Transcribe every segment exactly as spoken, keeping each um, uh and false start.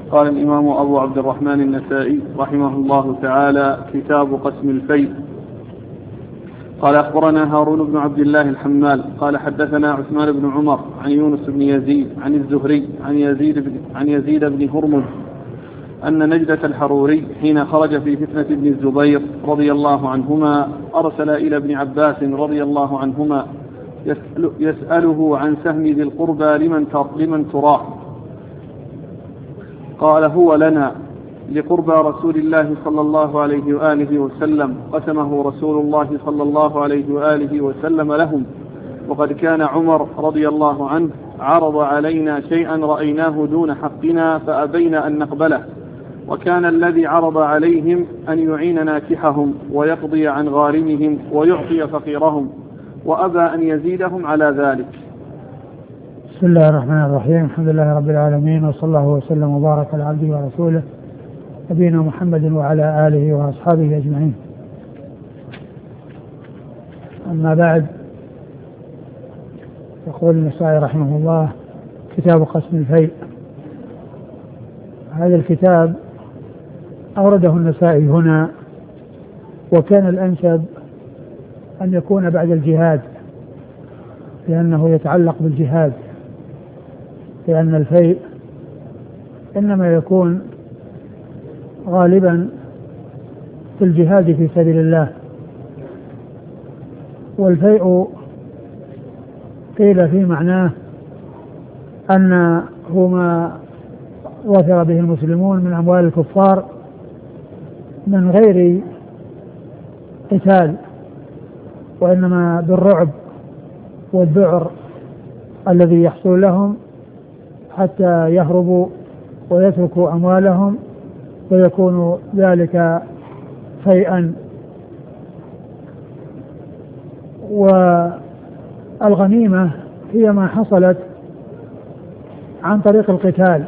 قال الإمام أبو عبد الرحمن النسائي رحمه الله تعالى: كتاب قسم الفيء. قال أخبرنا هارون بن عبد الله الحمال قال حدثنا عثمان بن عمر عن يونس بن يزيد عن الزهري عن يزيد بن, عن يزيد بن هرمز أن نجدة الحروري حين خرج في فتنة ابن الزبير رضي الله عنهما أرسل إلى ابن عباس رضي الله عنهما يسأل يسأله عن سهم ذي القربى لمن, لمن تراه. قال: هو لنا، لقربى رسول الله صلى الله عليه وآله وسلم قسمه رسول الله صلى الله عليه وآله وسلم لهم، وقد كان عمر رضي الله عنه عرض علينا شيئا رأيناه دون حقنا فأبينا أن نقبله، وكان الذي عرض عليهم أن يعين ناكحهم ويقضي عن غارمهم ويعطي فقيرهم، وأبى أن يزيدهم على ذلك. بسم الله الرحمن الرحيم. الحمد لله رب العالمين، وصلى الله وسلم وبارك على عبده ورسوله نبينا محمد وعلى آله وأصحابه أجمعين. أما بعد، يقول النسائي رحمه الله: كتاب قسم الفيء. هذا الكتاب أورده النسائي هنا، وكان الأنسب أن يكون بعد الجهاد، لأنه يتعلق بالجهاد، لأن الفيء إنما يكون غالبا في الجهاد في سبيل الله. والفيء قيل في معناه أنه ما ظفر به المسلمون من أموال الكفار من غير قتال، وإنما بالرعب والذعر الذي يحصل لهم حتى يهربوا ويتركوا أموالهم، ويكون ذلك فيئا. والغنيمة هي ما حصلت عن طريق القتال.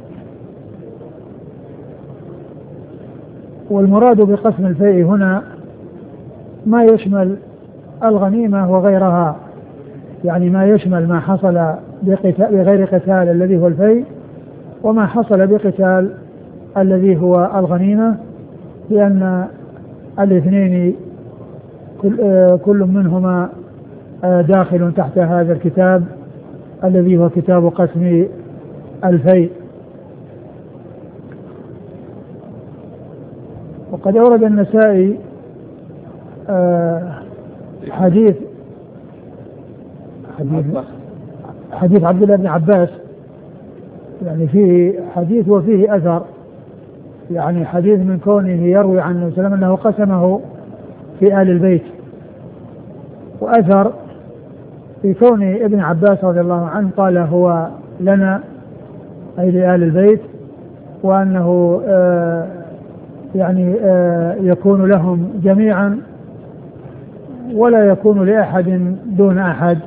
والمراد بقسم الفيء هنا ما يشمل الغنيمة وغيرها، يعني ما يشمل ما حصل بغير قتال الذي هو الفيء، وما حصل بقتال الذي هو الغنيمة، لأن الاثنين كل منهما داخل تحت هذا الكتاب الذي هو كتاب قسم الفيء. وقد أورد النسائي حديث حديث حديث عبد الله بن عباس، يعني فيه حديث وفيه أثر، يعني حديث من كونه يروي عن النبي صلى الله عليه وسلم أنه قسمه في آل البيت، وأثر في كون ابن عباس رضي الله عنه قال هو لنا أي لآل البيت، وأنه آه يعني آه يكون لهم جميعا ولا يكون لأحد دون أحد.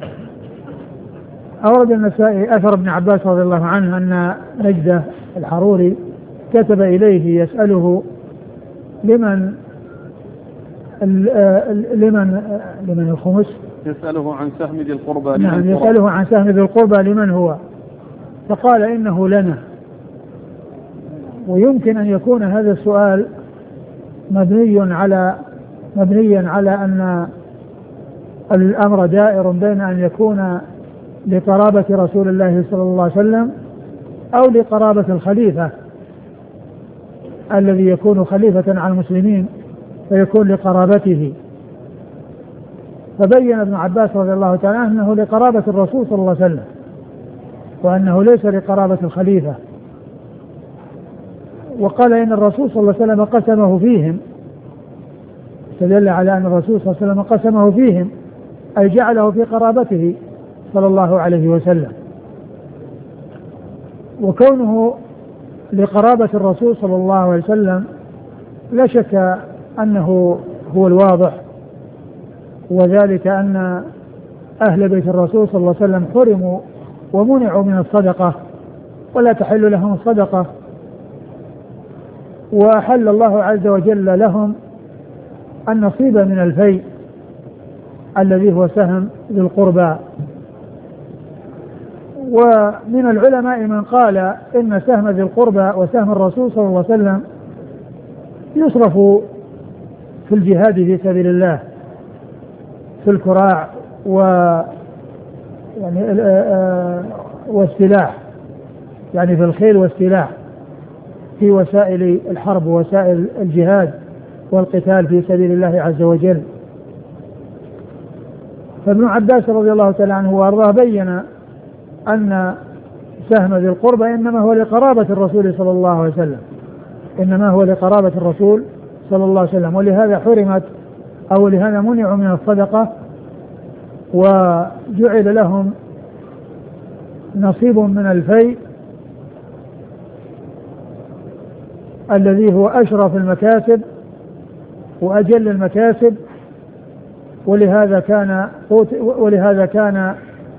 أورد النسائي أثر ابن عباس رضي الله عنه أن نجدة الحروري كتب إليه يسأله لمن لمن لمن الخمس، يسأله عن سهم ذي القربى. نعم، يسأله عن سهم ذي القربى لمن هو، فقال إنه لنا. ويمكن أن يكون هذا السؤال مبني على مبنيا على أن الأمر دائر بين أن يكون لقرابة رسول الله صلى الله عليه وسلم أو لقرابة الخليفة الذي يكون خليفة على المسلمين فيكون لقرابته. فبين ابن عباس رضي الله تعالى أنه لقرابة الرسول صلى الله عليه وسلم، وأنه ليس لقرابة الخليفة. وقال إن الرسول صلى الله عليه وسلم قسمه فيهم، استدل على أن الرسول صلى الله عليه وسلم قسمه فيهم أي جعله في قرابته صلى الله عليه وسلم. وكونه لقرابة الرسول صلى الله عليه وسلم لا شك أنه هو الواضح، وذلك أن أهل بيت الرسول صلى الله عليه وسلم حرموا ومنعوا من الصدقة ولا تحل لهم الصدقة، وأحل الله عز وجل لهم النصيب من الفيء الذي هو سهم ذي القربى. ومن العلماء من قال إن سهم ذي القربى وسهم الرسول صلى الله عليه وسلم يصرف في الجهاد في سبيل الله في الكراع و يعني والسلاح، يعني في الخيل والسلاح في وسائل الحرب ووسائل الجهاد والقتال في سبيل الله عز وجل. فابن عباس رضي الله تعالى عنه وارضاه بين أن سهم ذي القربى إنما هو لقرابة الرسول صلى الله عليه وسلم، إنما هو لقرابة الرسول صلى الله عليه وسلم، ولهذا حرمت أو لهذا منعوا من الصدقة وجعل لهم نصيب من الفيء الذي هو أشرف المكاسب وأجل المكاسب. ولهذا كان قوت ولهذا كان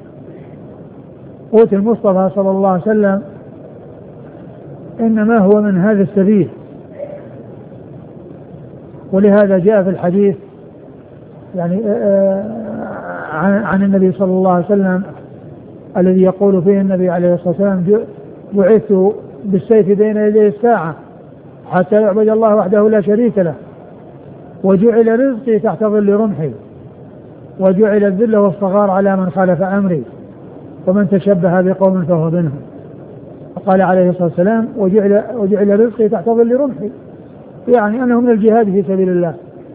قوت المصطفى صلى الله عليه وسلم إنما هو من هذا السبيل. ولهذا جاء في الحديث يعني عن النبي صلى الله عليه وسلم الذي يقول فيه النبي عليه الصلاة والسلام: بعثت بالسيف بين يدي الساعة حتى يعبد الله وحده لا شريك له، وجعل رزقي تحت ظل رمحي، وجعل الذل والصغار على من خالف أمري، ومن تشبه بقوم فهو منهم. فقال عليه الصلاة والسلام: وجعل, وجعل رزقي تحت ظل رمحي، يعني أنه من الجهاد في سبيل الله.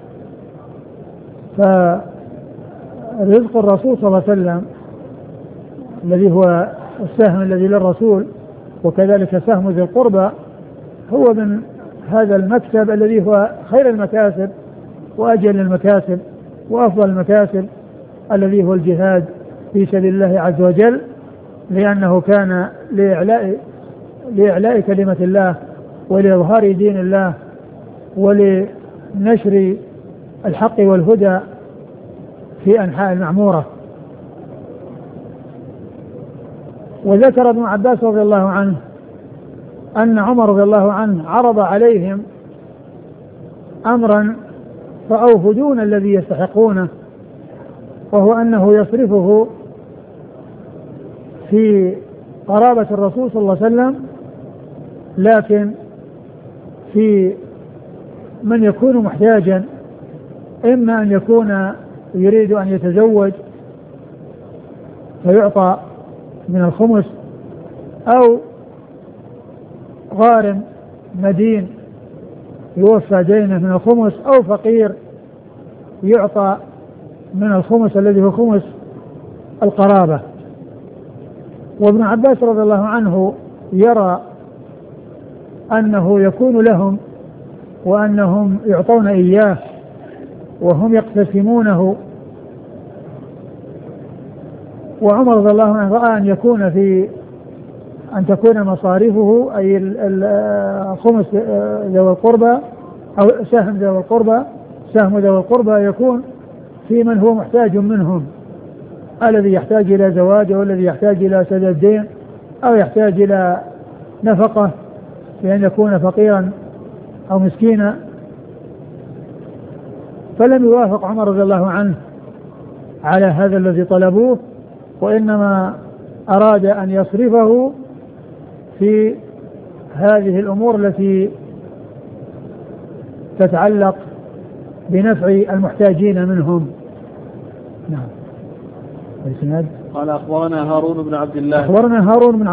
فرزق الرسول صلى الله عليه وسلم الذي هو السهم الذي للرسول وكذلك سهم ذي القربى هو من هذا المكسب الذي هو خير المكاسب وأجل المكاسب وأفضل المكاسب الذي هو الجهاد في سبيل الله عز وجل، لأنه كان لإعلاء, لإعلاء كلمة الله ولإظهار دين الله ولنشر الحق والهدى في أنحاء المعمورة. وذكر ابن عباس رضي الله عنه أن عمر رضي الله عنه عرض عليهم أمرا فأوفوا دون الذي يستحقونه، وهو أنه يصرفه في قرابة الرسول صلى الله عليه وسلم، لكن في من يكون محتاجا، إما أن يكون يريد أن يتزوج فيعطى من الخمس، أو غارم مدين يوفى دينه من الخمس، أو فقير يعطى من الخمس الذي هو خمس القرابة. وابن عباس رضي الله عنه يرى أنه يكون لهم وأنهم يعطون إياه وهم يقتسمونه. وعمر رضي الله عنه رأى أن يكون في أن تكون مصاريفه أي الخمس ذوي القربى أو سهم ذوي القربى سهم ذوي القربى يكون في من هو محتاج منهم، الذي يحتاج إلى زواج أو الذي يحتاج إلى سداد دين أو يحتاج إلى نفقة بأن يكون فقيرا أو مسكينا. فلم يوافق عمر رضي الله عنه على هذا الذي طلبوه، وإنما أراد أن يصرفه في هذه الأمور التي تتعلق بنفع المحتاجين منهم. نعم. قال أخبرنا هارون بن عبد الله أخبرنا هارون بن